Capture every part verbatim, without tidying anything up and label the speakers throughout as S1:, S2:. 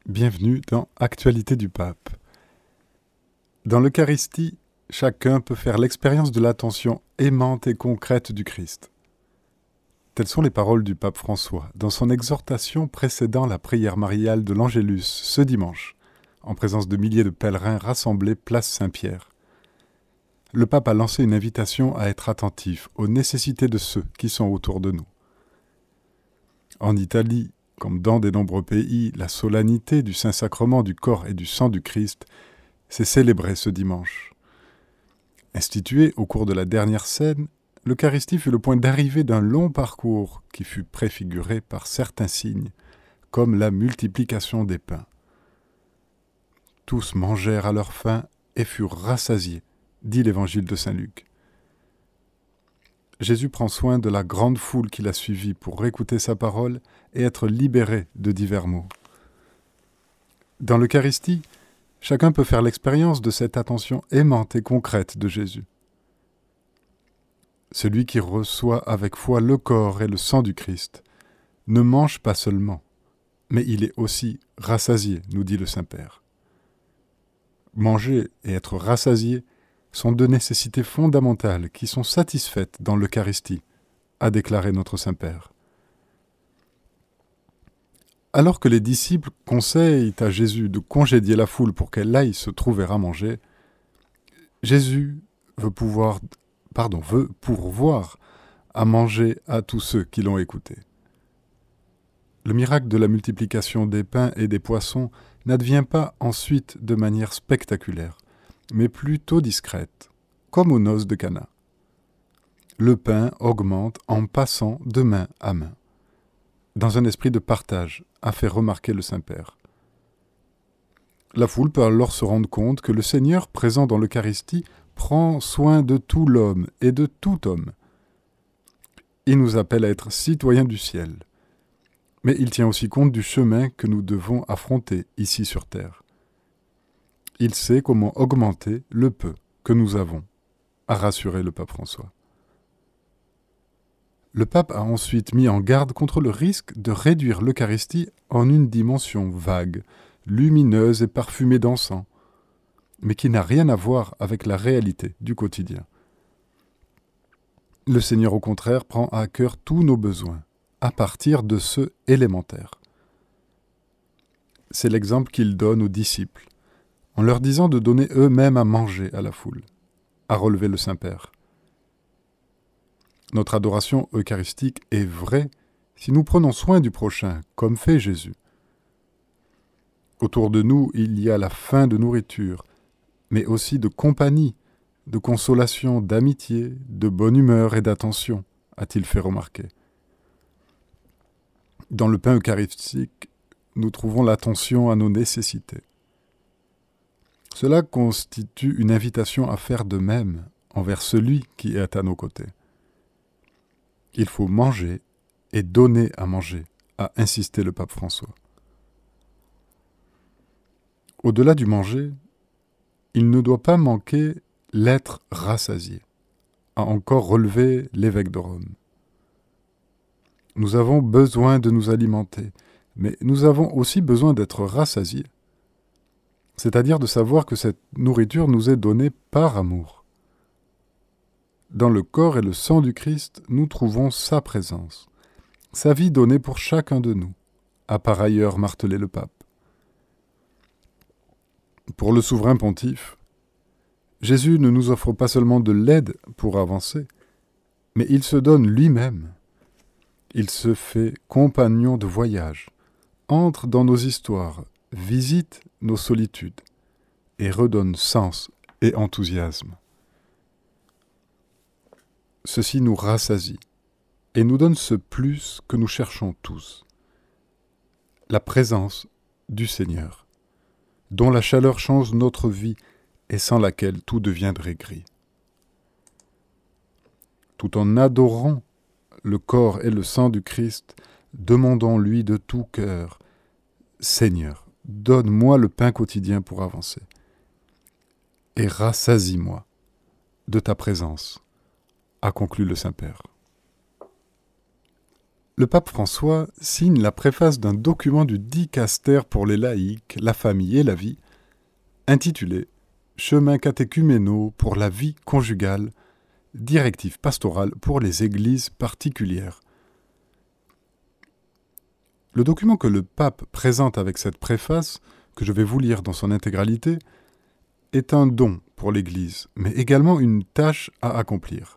S1: Bienvenue dans Actualité du Pape. Dans l'Eucharistie, chacun peut faire l'expérience de l'attention aimante et concrète du Christ. Telles sont les paroles du pape François dans son exhortation précédant la prière mariale de l'Angélus ce dimanche, en présence de milliers de pèlerins rassemblés place Saint-Pierre. Le pape a lancé une invitation à être attentif aux nécessités de ceux qui sont autour de nous. En Italie, comme dans de nombreux pays, la solennité du Saint-Sacrement du corps et du sang du Christ s'est célébrée ce dimanche. Instituée au cours de la dernière scène, l'Eucharistie fut le point d'arrivée d'un long parcours qui fut préfiguré par certains signes, comme la multiplication des pains. Tous mangèrent à leur faim et furent rassasiés, dit l'évangile de saint Luc. Jésus prend soin de la grande foule qui l'a suivi pour écouter sa parole et être libéré de divers maux. Dans l'Eucharistie, chacun peut faire l'expérience de cette attention aimante et concrète de Jésus. Celui qui reçoit avec foi le corps et le sang du Christ ne mange pas seulement, mais il est aussi rassasié, nous dit le Saint-Père. Manger et être rassasié sont deux nécessités fondamentales qui sont satisfaites dans l'Eucharistie, a déclaré notre Saint-Père. Alors que les disciples conseillent à Jésus de congédier la foule pour qu'elle aille se trouver à manger, Jésus veut pouvoir, pardon, veut pourvoir à manger à tous ceux qui l'ont écouté. Le miracle de la multiplication des pains et des poissons n'advient pas ensuite de manière spectaculaire, mais plutôt discrète, comme aux noces de Cana. Le pain augmente en passant de main à main, dans un esprit de partage, a fait remarquer le Saint-Père. La foule peut alors se rendre compte que le Seigneur, présent dans l'Eucharistie, prend soin de tout l'homme et de tout homme. Il nous appelle à être citoyens du ciel, mais il tient aussi compte du chemin que nous devons affronter ici sur terre. Il sait comment augmenter le peu que nous avons, a rassuré le pape François. Le pape a ensuite mis en garde contre le risque de réduire l'Eucharistie en une dimension vague, lumineuse et parfumée d'encens, mais qui n'a rien à voir avec la réalité du quotidien. Le Seigneur, au contraire, prend à cœur tous nos besoins, à partir de ceux élémentaires. C'est l'exemple qu'il donne aux disciples, en leur disant de donner eux-mêmes à manger à la foule, a relevé le Saint-Père. Notre adoration eucharistique est vraie si nous prenons soin du prochain, comme fait Jésus. Autour de nous, il y a la faim de nourriture, mais aussi de compagnie, de consolation, d'amitié, de bonne humeur et d'attention, a-t-il fait remarquer. Dans le pain eucharistique, nous trouvons l'attention à nos nécessités. Cela constitue une invitation à faire de même envers celui qui est à nos côtés. Il faut manger et donner à manger, a insisté le pape François. Au-delà du manger, il ne doit pas manquer l'être rassasié, a encore relevé l'évêque de Rome. Nous avons besoin de nous alimenter, mais nous avons aussi besoin d'être rassasiés. C'est-à-dire de savoir que cette nourriture nous est donnée par amour. Dans le corps et le sang du Christ, nous trouvons sa présence, sa vie donnée pour chacun de nous, a par ailleurs martelé le pape. Pour le souverain pontife, Jésus ne nous offre pas seulement de l'aide pour avancer, mais il se donne lui-même. Il se fait compagnon de voyage, entre dans nos histoires, visite nos solitudes et redonne sens et enthousiasme. Ceci nous rassasie et nous donne ce plus que nous cherchons tous, la présence du Seigneur, dont la chaleur change notre vie et sans laquelle tout deviendrait gris. Tout en adorant le corps et le sang du Christ, demandons-lui de tout cœur, « Seigneur, donne-moi le pain quotidien pour avancer, et rassasie-moi de ta présence », a conclu le Saint-Père. Le pape François signe la préface d'un document du dicaster pour les laïcs, la famille et la vie, intitulé « Chemins catéchuménaux pour la vie conjugale, directive pastorale pour les églises particulières ». Le document que le pape présente avec cette préface, que je vais vous lire dans son intégralité, est un don pour l'Église, mais également une tâche à accomplir.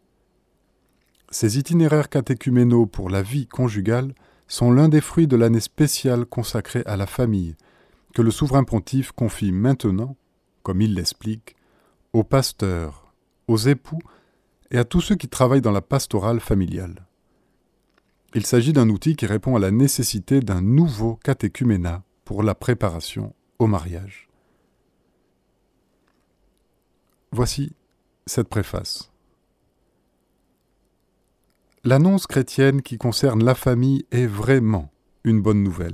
S1: Ces itinéraires catéchuménaux pour la vie conjugale sont l'un des fruits de l'année spéciale consacrée à la famille, que le souverain pontife confie maintenant, comme il l'explique, aux pasteurs, aux époux et à tous ceux qui travaillent dans la pastorale familiale. Il s'agit d'un outil qui répond à la nécessité d'un nouveau catéchuménat pour la préparation au mariage. Voici cette préface. L'annonce chrétienne qui concerne la famille est vraiment une bonne nouvelle.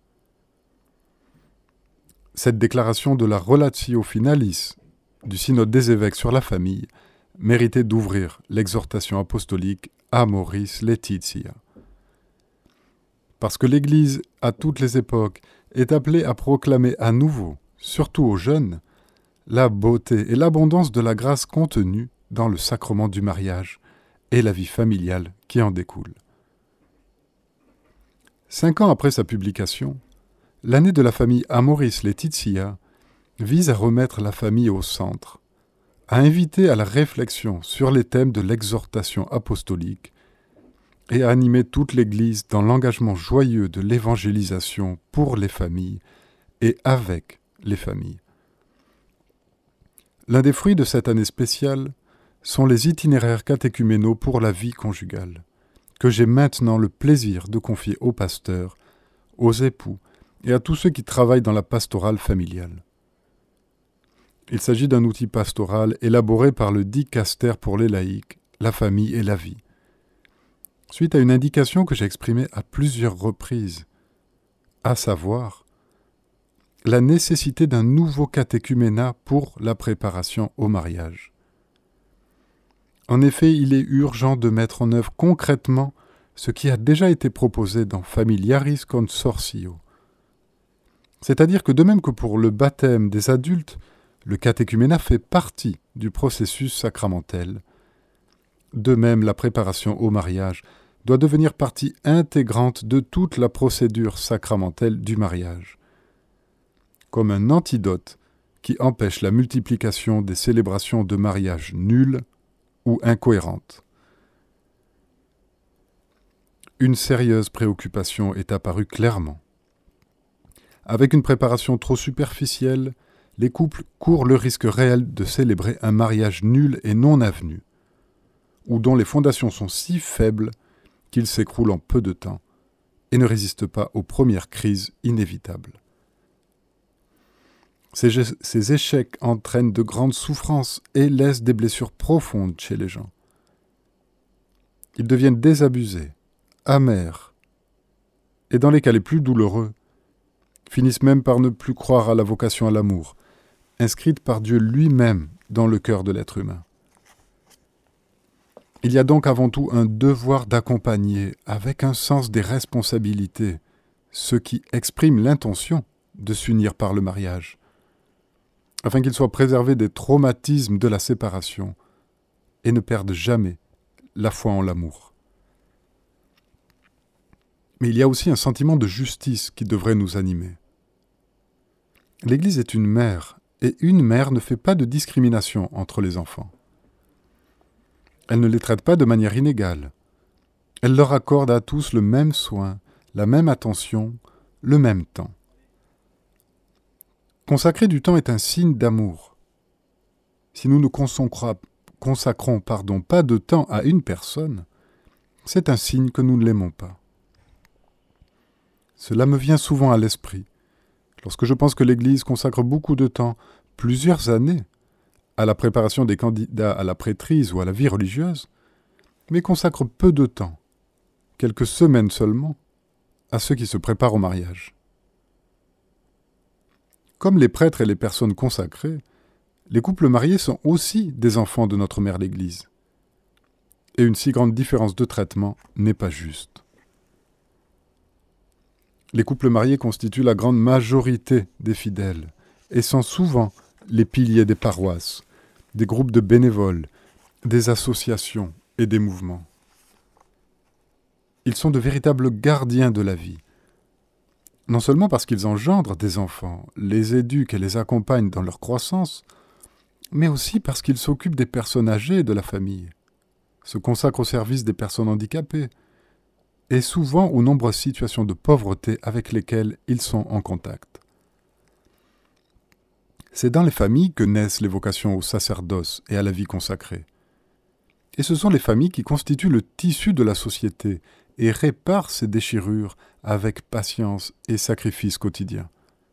S1: Cette déclaration de la Relatio Finalis du Synode des évêques sur la famille méritait d'ouvrir l'exhortation apostolique Amoris Laetitia. Parce que l'Église, à toutes les époques, est appelée à proclamer à nouveau, surtout aux jeunes, la beauté et l'abondance de la grâce contenue dans le sacrement du mariage et la vie familiale qui en découle. Cinq ans après sa publication, l'année de la famille Amoris Laetitia vise à remettre la famille au centre, à inviter à la réflexion sur les thèmes de l'exhortation apostolique et à animer toute l'Église dans l'engagement joyeux de l'évangélisation pour les familles et avec les familles. L'un des fruits de cette année spéciale sont les itinéraires catéchuménaux pour la vie conjugale, que j'ai maintenant le plaisir de confier aux pasteurs, aux époux et à tous ceux qui travaillent dans la pastorale familiale. Il s'agit d'un outil pastoral élaboré par le dicaster pour les laïcs, la famille et la vie, suite à une indication que j'ai exprimée à plusieurs reprises, à savoir la nécessité d'un nouveau catéchuménat pour la préparation au mariage. En effet, il est urgent de mettre en œuvre concrètement ce qui a déjà été proposé dans Familiaris Consortio. C'est-à-dire que de même que pour le baptême des adultes, le catéchuménat fait partie du processus sacramentel. De même, la préparation au mariage doit devenir partie intégrante de toute la procédure sacramentelle du mariage, comme un antidote qui empêche la multiplication des célébrations de mariage nulles ou incohérentes. Une sérieuse préoccupation est apparue clairement. Avec une préparation trop superficielle, les couples courent le risque réel de célébrer un mariage nul et non avenu, ou dont les fondations sont si faibles qu'il s'écroule en peu de temps et ne résiste pas aux premières crises inévitables. Ces, ces échecs entraînent de grandes souffrances et laissent des blessures profondes chez les gens. Ils deviennent désabusés, amers, et dans les cas les plus douloureux, finissent même par ne plus croire à la vocation à l'amour, inscrite par Dieu lui-même dans le cœur de l'être humain. Il y a donc avant tout un devoir d'accompagner, avec un sens des responsabilités, ceux qui expriment l'intention de s'unir par le mariage, afin qu'ils soient préservés des traumatismes de la séparation et ne perdent jamais la foi en l'amour. Mais il y a aussi un sentiment de justice qui devrait nous animer. L'Église est une mère, et une mère ne fait pas de discrimination entre les enfants. Elle ne les traite pas de manière inégale. Elle leur accorde à tous le même soin, la même attention, le même temps. Consacrer du temps est un signe d'amour. Si nous ne consacrons pardon, pas de temps à une personne, c'est un signe que nous ne l'aimons pas. Cela me vient souvent à l'esprit, lorsque je pense que l'Église consacre beaucoup de temps, plusieurs années, à la préparation des candidats à la prêtrise ou à la vie religieuse, mais consacre peu de temps, quelques semaines seulement, à ceux qui se préparent au mariage. Comme les prêtres et les personnes consacrées, les couples mariés sont aussi des enfants de notre mère l'Église. Et une si grande différence de traitement n'est pas juste. Les couples mariés constituent la grande majorité des fidèles et sont souvent les piliers des paroisses, des groupes de bénévoles, des associations et des mouvements. Ils sont de véritables gardiens de la vie, non seulement parce qu'ils engendrent des enfants, les éduquent et les accompagnent dans leur croissance, mais aussi parce qu'ils s'occupent des personnes âgées de la famille, se consacrent au service des personnes handicapées, et souvent aux nombreuses situations de pauvreté avec lesquelles ils sont en contact. C'est dans les familles que naissent les vocations au sacerdoce et à la vie consacrée. Et ce sont les familles qui constituent le tissu de la société et réparent ces déchirures avec patience et sacrifice quotidien.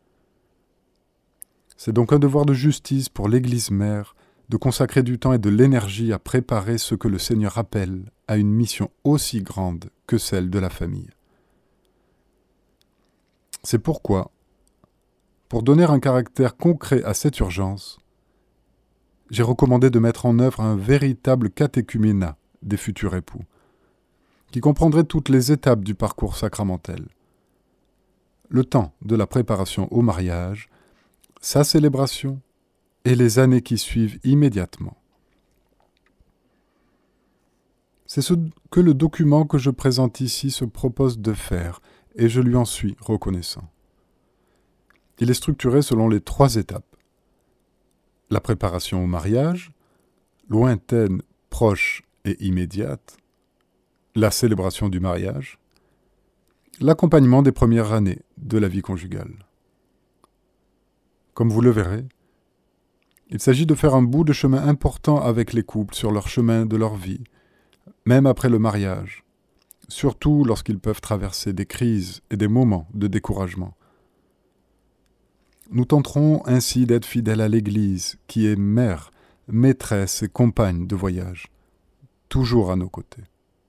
S1: C'est donc un devoir de justice pour l'Église mère de consacrer du temps et de l'énergie à préparer ce que le Seigneur appelle à une mission aussi grande que celle de la famille. C'est pourquoi, pour donner un caractère concret à cette urgence, j'ai recommandé de mettre en œuvre un véritable catéchuménat des futurs époux, qui comprendrait toutes les étapes du parcours sacramentel. Le temps de la préparation au mariage, sa célébration et les années qui suivent immédiatement. C'est ce que le document que je présente ici se propose de faire, et je lui en suis reconnaissant. Il est structuré selon les trois étapes. La préparation au mariage, lointaine, proche et immédiate, la célébration du mariage, l'accompagnement des premières années de la vie conjugale. Comme vous le verrez, il s'agit de faire un bout de chemin important avec les couples sur leur chemin de leur vie, même après le mariage, surtout lorsqu'ils peuvent traverser des crises et des moments de découragement. Nous tenterons ainsi d'être fidèles à l'Église, qui est mère, maîtresse et compagne de voyage, toujours à nos côtés.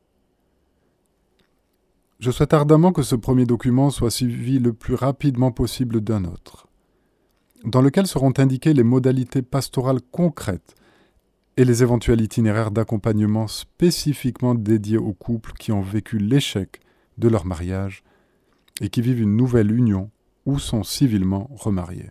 S1: Je souhaite ardemment que ce premier document soit suivi le plus rapidement possible d'un autre, dans lequel seront indiquées les modalités pastorales concrètes et les éventuels itinéraires d'accompagnement spécifiquement dédiés aux couples qui ont vécu l'échec de leur mariage et qui vivent une nouvelle union ou sont civilement remariés.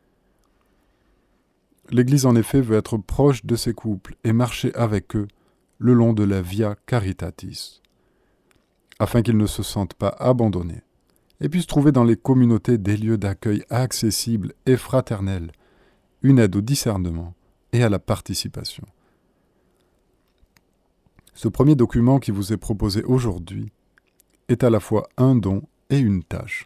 S1: L'Église en effet veut être proche de ces couples et marcher avec eux le long de la Via Caritatis, afin qu'ils ne se sentent pas abandonnés et puissent trouver dans les communautés des lieux d'accueil accessibles et fraternels, une aide au discernement et à la participation. Ce premier document qui vous est proposé aujourd'hui est à la fois un don et une tâche.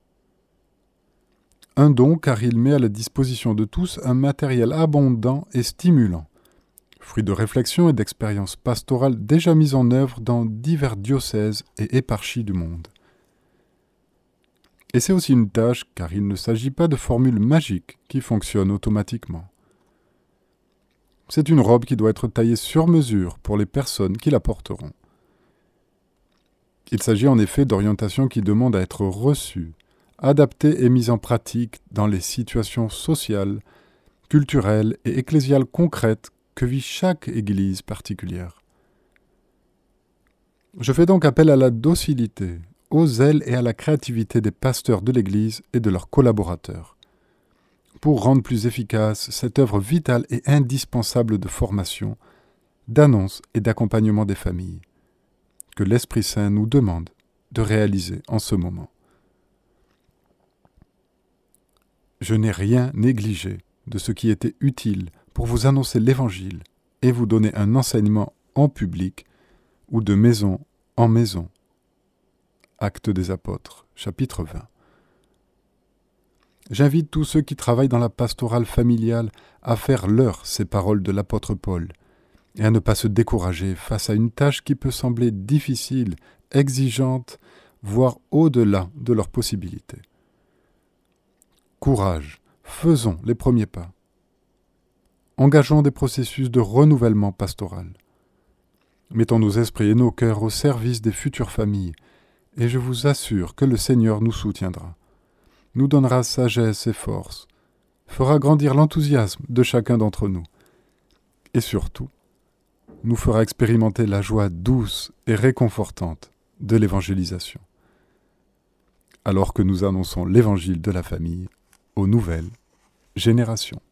S1: Un don car il met à la disposition de tous un matériel abondant et stimulant, fruit de réflexions et d'expériences pastorales déjà mises en œuvre dans divers diocèses et éparchies du monde. Et c'est aussi une tâche car il ne s'agit pas de formules magiques qui fonctionnent automatiquement. C'est une robe qui doit être taillée sur mesure pour les personnes qui la porteront. Il s'agit en effet d'orientations qui demandent à être reçues, adaptées et mises en pratique dans les situations sociales, culturelles et ecclésiales concrètes que vit chaque Église particulière. Je fais donc appel à la docilité, au zèle et à la créativité des pasteurs de l'Église et de leurs collaborateurs, pour rendre plus efficace cette œuvre vitale et indispensable de formation, d'annonce et d'accompagnement des familles, que l'Esprit Saint nous demande de réaliser en ce moment. Je n'ai rien négligé de ce qui était utile pour vous annoncer l'Évangile et vous donner un enseignement en public ou de maison en maison. Actes des Apôtres, chapitre vingt. J'invite tous ceux qui travaillent dans la pastorale familiale à faire leur ces paroles de l'apôtre Paul et à ne pas se décourager face à une tâche qui peut sembler difficile, exigeante, voire au-delà de leurs possibilités. Courage, faisons les premiers pas. Engageons des processus de renouvellement pastoral. Mettons nos esprits et nos cœurs au service des futures familles, et je vous assure que le Seigneur nous soutiendra, nous donnera sagesse et force, fera grandir l'enthousiasme de chacun d'entre nous, et surtout, nous fera expérimenter la joie douce et réconfortante de l'évangélisation. alors que nous annonçons l'évangile de la famille aux nouvelles générations.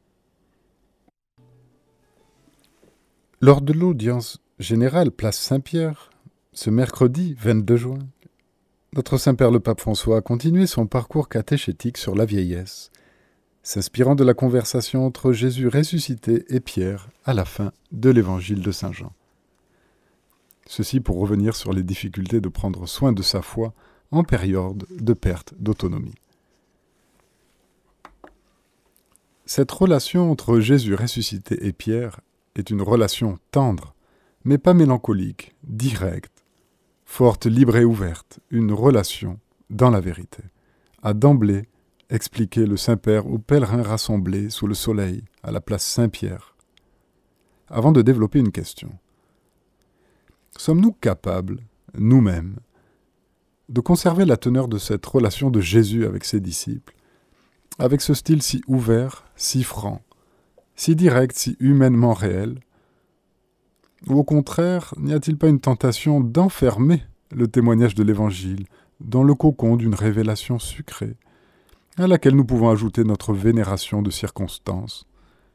S1: Lors de l'audience générale place Saint-Pierre, ce mercredi vingt-deux juin, notre Saint-Père le Pape François a continué son parcours catéchétique sur la vieillesse, s'inspirant de la conversation entre Jésus ressuscité et Pierre à la fin de l'évangile de Saint Jean. Ceci pour revenir sur les difficultés de prendre soin de sa foi en période de perte d'autonomie. Cette relation entre Jésus ressuscité et Pierre est une relation tendre, mais pas mélancolique, directe, forte, libre et ouverte, une relation dans la vérité, a d'emblée expliqué le Saint-Père aux pèlerins rassemblés sous le soleil à la place Saint-Pierre, avant de développer une question. Sommes-nous capables, nous-mêmes, de conserver la teneur de cette relation de Jésus avec ses disciples, avec ce style si ouvert, si franc, si direct, si humainement réel? Ou au contraire, n'y a-t-il pas une tentation d'enfermer le témoignage de l'Évangile dans le cocon d'une révélation sucrée, à laquelle nous pouvons ajouter notre vénération de circonstances?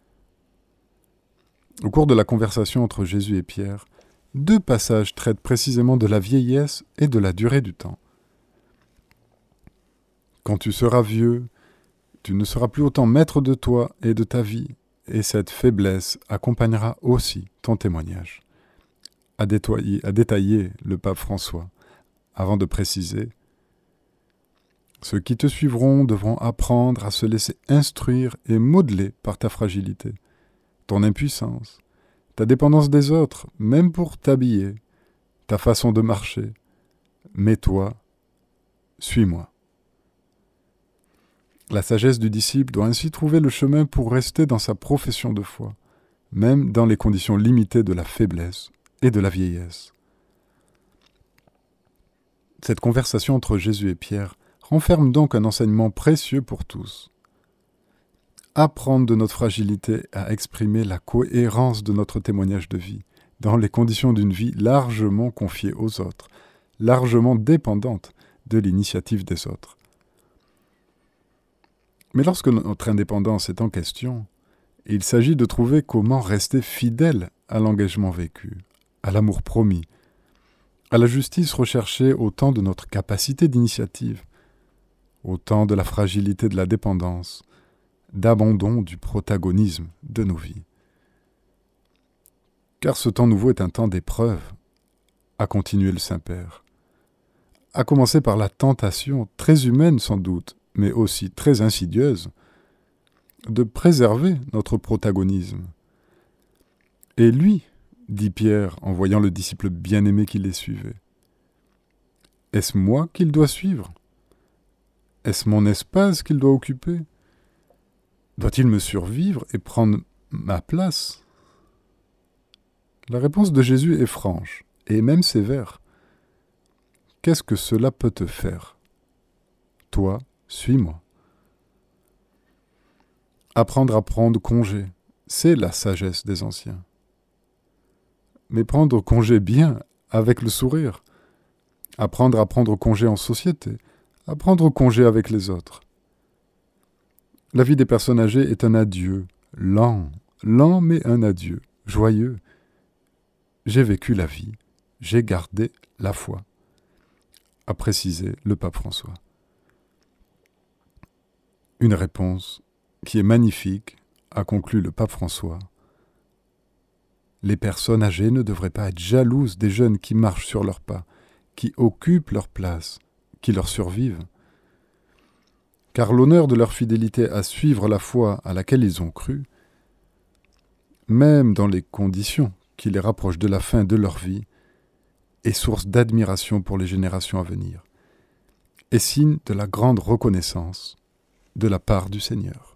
S1: Au cours de la conversation entre Jésus et Pierre, deux passages traitent précisément de la vieillesse et de la durée du temps. Quand tu seras vieux, tu ne seras plus autant maître de toi et de ta vie, et cette faiblesse accompagnera aussi ton témoignage. A détaillé, a détaillé le pape François, avant de préciser « Ceux qui te suivront devront apprendre à se laisser instruire et modeler par ta fragilité, ton impuissance, ta dépendance des autres, même pour t'habiller, ta façon de marcher. Mais toi, suis-moi. » La sagesse du disciple doit ainsi trouver le chemin pour rester dans sa profession de foi, même dans les conditions limitées de la faiblesse et de la vieillesse. Cette conversation entre Jésus et Pierre renferme donc un enseignement précieux pour tous. Apprendre de notre fragilité à exprimer la cohérence de notre témoignage de vie, dans les conditions d'une vie largement confiée aux autres, largement dépendante de l'initiative des autres. Mais lorsque notre indépendance est en question, il s'agit de trouver comment rester fidèle à l'engagement vécu, à l'amour promis, à la justice recherchée au temps de notre capacité d'initiative, au temps de la fragilité de la dépendance, d'abandon du protagonisme de nos vies. Car ce temps nouveau est un temps d'épreuve, a continué le Saint-Père, à commencer par la tentation, très humaine sans doute, mais aussi très insidieuse, de préserver notre protagonisme. Et lui, dit Pierre en voyant le disciple bien-aimé qui les suivait, est-ce moi qu'il doit suivre? Est-ce mon espace qu'il doit occuper? Doit-il me survivre et prendre ma place? La réponse de Jésus est franche, et même sévère. Qu'est-ce que cela peut te faire? Toi, suis-moi. Apprendre à prendre congé, c'est la sagesse des anciens. Mais prendre congé bien, avec le sourire. Apprendre à prendre congé en société, à prendre congé avec les autres. La vie des personnes âgées est un adieu, lent, lent mais un adieu, joyeux. J'ai vécu la vie, j'ai gardé la foi, a précisé le pape François. Une réponse qui est magnifique, a conclu le pape François. Les personnes âgées ne devraient pas être jalouses des jeunes qui marchent sur leurs pas, qui occupent leur place, qui leur survivent. Car l'honneur de leur fidélité à suivre la foi à laquelle ils ont cru, même dans les conditions qui les rapprochent de la fin de leur vie, est source d'admiration pour les générations à venir, et signe de la grande reconnaissance de la part du Seigneur.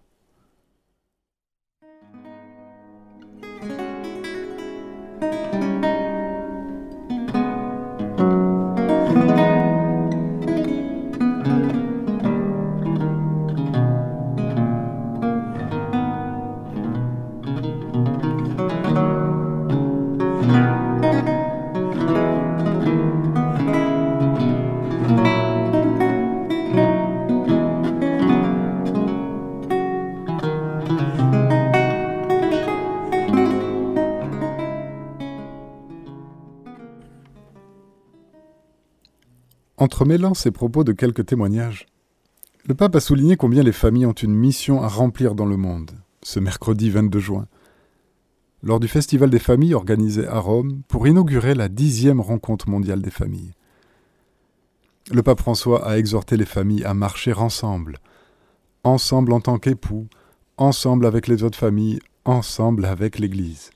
S1: Entremêlant ses propos de quelques témoignages, le pape a souligné combien les familles ont une mission à remplir dans le monde, ce mercredi vingt-deux juin, lors du Festival des familles organisé à Rome pour inaugurer la dixième rencontre mondiale des familles. Le pape François a exhorté les familles à marcher ensemble, ensemble en tant qu'époux, ensemble avec les autres familles, ensemble avec l'Église.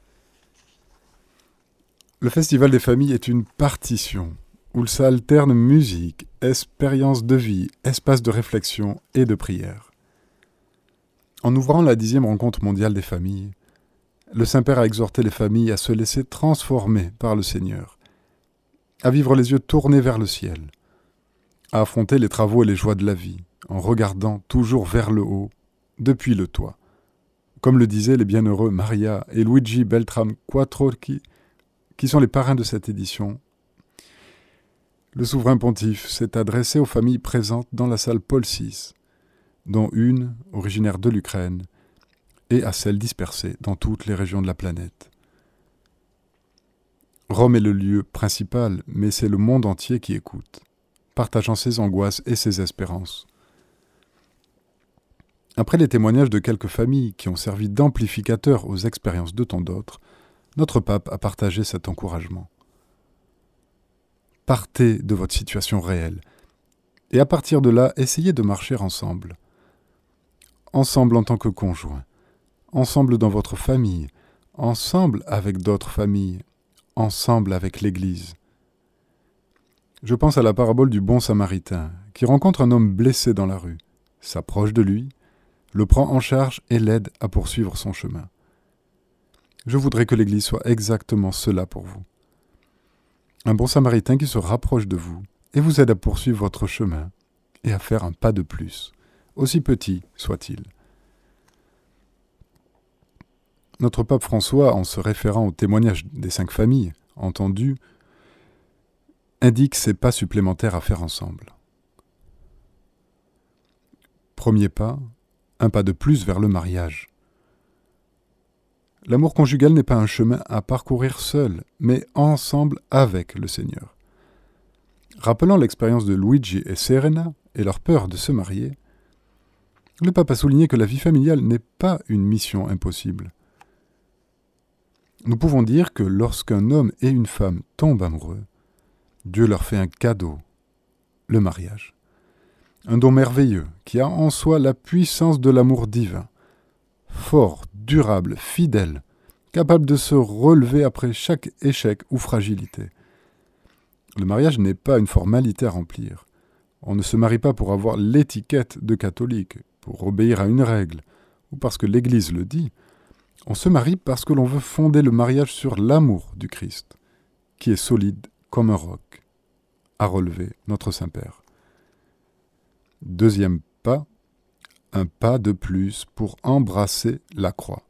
S1: Le Festival des familles est une partition où s'alternent musique, expérience de vie, espace de réflexion et de prière. En ouvrant la dixième rencontre mondiale des familles, le Saint-Père a exhorté les familles à se laisser transformer par le Seigneur, à vivre les yeux tournés vers le ciel, à affronter les travaux et les joies de la vie, en regardant toujours vers le haut, depuis le toit. Comme le disaient les bienheureux Maria et Luigi Beltram Quattrocchi, qui sont les parrains de cette édition, le souverain pontife s'est adressé aux familles présentes dans la salle Paul six, dont une, originaire de l'Ukraine, et à celles dispersées dans toutes les régions de la planète. Rome est le lieu principal, mais c'est le monde entier qui écoute, partageant ses angoisses et ses espérances. Après les témoignages de quelques familles qui ont servi d'amplificateurs aux expériences de tant d'autres, notre pape a partagé cet encouragement. Partez de votre situation réelle, et à partir de là, essayez de marcher ensemble. Ensemble en tant que conjoint, ensemble dans votre famille, ensemble avec d'autres familles, ensemble avec l'Église. Je pense à la parabole du bon samaritain, qui rencontre un homme blessé dans la rue, s'approche de lui, le prend en charge et l'aide à poursuivre son chemin. Je voudrais que l'Église soit exactement cela pour vous. Un bon samaritain qui se rapproche de vous et vous aide à poursuivre votre chemin et à faire un pas de plus, aussi petit soit-il. Notre pape François, en se référant au témoignage des cinq familles entendues, indique ces pas supplémentaires à faire ensemble. Premier pas, un pas de plus vers le mariage. L'amour conjugal n'est pas un chemin à parcourir seul, mais ensemble avec le Seigneur. Rappelant l'expérience de Luigi et Serena et leur peur de se marier, le pape a souligné que la vie familiale n'est pas une mission impossible. Nous pouvons dire que lorsqu'un homme et une femme tombent amoureux, Dieu leur fait un cadeau, le mariage. Un don merveilleux qui a en soi la puissance de l'amour divin, fort, durable, fidèle, capable de se relever après chaque échec ou fragilité. Le mariage n'est pas une formalité à remplir. On ne se marie pas pour avoir l'étiquette de catholique, pour obéir à une règle, ou parce que l'Église le dit. On se marie parce que l'on veut fonder le mariage sur l'amour du Christ, qui est solide comme un roc, a relevé notre Saint-Père. Deuxième pas, un pas de plus pour embrasser la croix.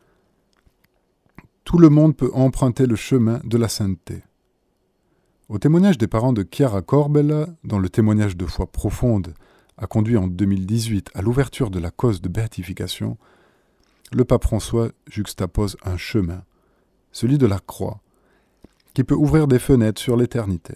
S1: Tout le monde peut emprunter le chemin de la sainteté. Au témoignage des parents de Chiara Corbella, dont le témoignage de foi profonde a conduit en deux mille dix-huit à l'ouverture de la cause de béatification, le pape François juxtapose un chemin, celui de la croix, qui peut ouvrir des fenêtres sur l'éternité.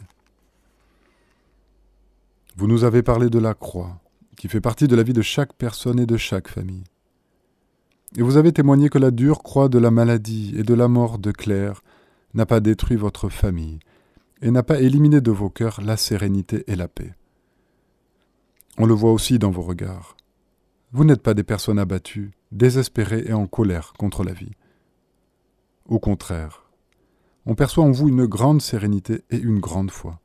S1: Vous nous avez parlé de la croix, qui fait partie de la vie de chaque personne et de chaque famille. Et vous avez témoigné que la dure croix de la maladie et de la mort de Claire n'a pas détruit votre famille et n'a pas éliminé de vos cœurs la sérénité et la paix. On le voit aussi dans vos regards. Vous n'êtes pas des personnes abattues, désespérées et en colère contre la vie. Au contraire, on perçoit en vous une grande sérénité et une grande foi.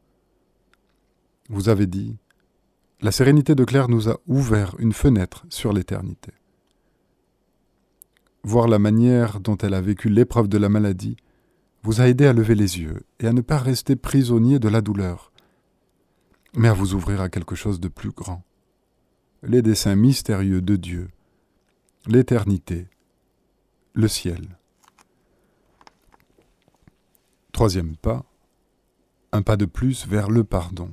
S1: Vous avez dit, la sérénité de Claire nous a ouvert une fenêtre sur l'éternité. Voir la manière dont elle a vécu l'épreuve de la maladie vous a aidé à lever les yeux et à ne pas rester prisonnier de la douleur, mais à vous ouvrir à quelque chose de plus grand. Les desseins mystérieux de Dieu, l'éternité, le ciel. Troisième pas, un pas de plus vers le pardon.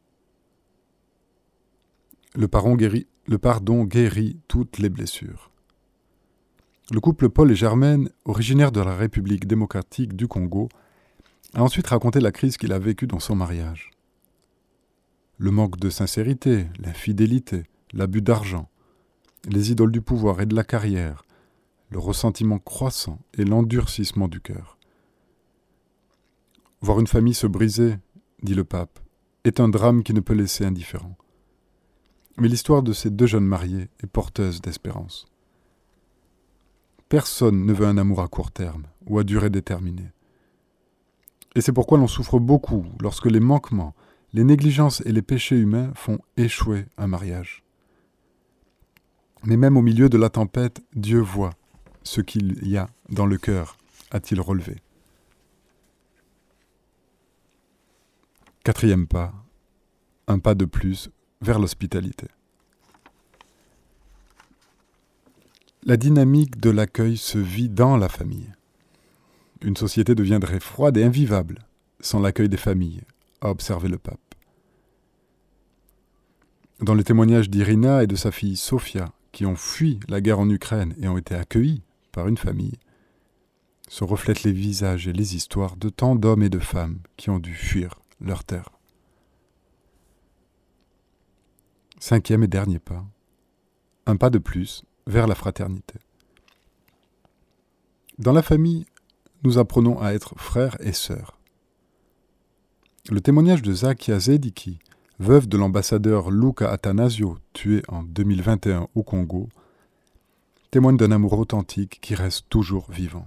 S1: Le pardon guérit, le pardon guérit toutes les blessures. Le couple Paul et Germaine, originaire de la République démocratique du Congo, a ensuite raconté la crise qu'il a vécue dans son mariage. le manque de sincérité, l'infidélité, l'abus d'argent, les idoles du pouvoir et de la carrière, le ressentiment croissant et l'endurcissement du cœur. Voir une famille se briser, dit le pape, est un drame qui ne peut laisser indifférent. Mais l'histoire de ces deux jeunes mariés est porteuse d'espérance. Personne ne veut un amour à court terme ou à durée déterminée. Et c'est pourquoi l'on souffre beaucoup lorsque les manquements, les négligences et les péchés humains font échouer un mariage. Mais même au milieu de la tempête, Dieu voit ce qu'il y a dans le cœur, a-t-il relevé. Quatrième pas, un pas de plus vers l'hospitalité. La dynamique de l'accueil se vit dans la famille. Une société deviendrait froide et invivable sans l'accueil des familles, a observé le pape. Dans le témoignage d'Irina et de sa fille Sofia, qui ont fui la guerre en Ukraine et ont été accueillis par une famille, se reflètent les visages et les histoires de tant d'hommes et de femmes qui ont dû fuir leur terre. Cinquième et dernier pas, un pas de plus vers la fraternité. Dans la famille, nous apprenons à être frères et sœurs. Le témoignage de Zakia Zediki, veuve de l'ambassadeur Luca Attanasio, tué en deux mille vingt et un au Congo, témoigne d'un amour authentique qui reste toujours vivant.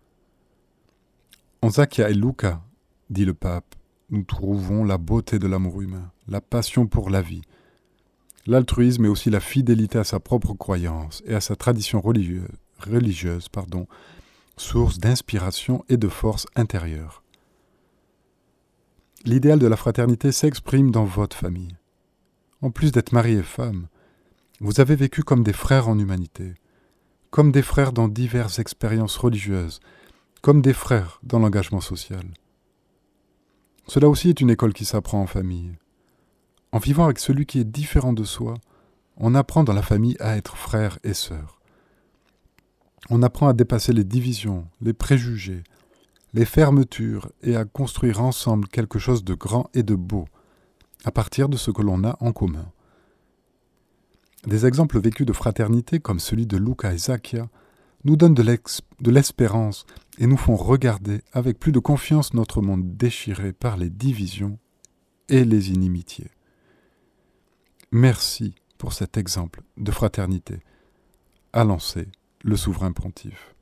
S1: En Zakia et Luca, dit le pape, nous trouvons la beauté de l'amour humain, la passion pour la vie, l'altruisme et aussi la fidélité à sa propre croyance et à sa tradition religieuse, religieuse pardon, source d'inspiration et de force intérieure. L'idéal de la fraternité s'exprime dans votre famille. En plus d'être mari et femme, vous avez vécu comme des frères en humanité, comme des frères dans diverses expériences religieuses, comme des frères dans l'engagement social. Cela aussi est une école qui s'apprend en famille. En vivant avec celui qui est différent de soi, on apprend dans la famille à être frères et sœurs. On apprend à dépasser les divisions, les préjugés, les fermetures et à construire ensemble quelque chose de grand et de beau, à partir de ce que l'on a en commun. Des exemples vécus de fraternité comme celui de Luca et Zakia nous donnent de, l'ex- de l'espérance et nous font regarder avec plus de confiance notre monde déchiré par les divisions et les inimitiés. Merci pour cet exemple de fraternité, a lancé le souverain pontife.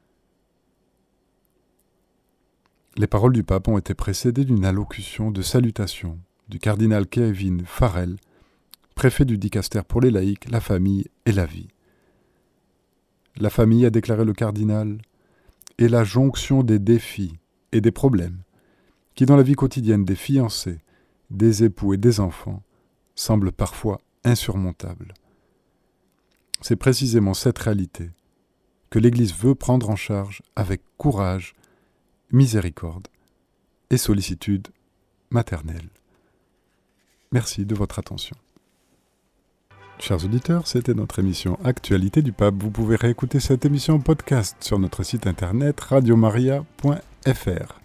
S1: Les paroles du pape ont été précédées d'une allocution de salutation du cardinal Kevin Farrell, préfet du dicastère pour les laïcs, la famille et la vie. La famille, a déclaré le cardinal, est la jonction des défis et des problèmes qui, dans la vie quotidienne des fiancés, des époux et des enfants, semblent parfois insurmontables. C'est précisément cette réalité que l'Église veut prendre en charge avec courage, miséricorde et sollicitude maternelle. Merci de votre attention. Chers auditeurs, c'était notre émission Actualité du Pape. Vous pouvez réécouter cette émission en podcast sur notre site internet radio maria point f r.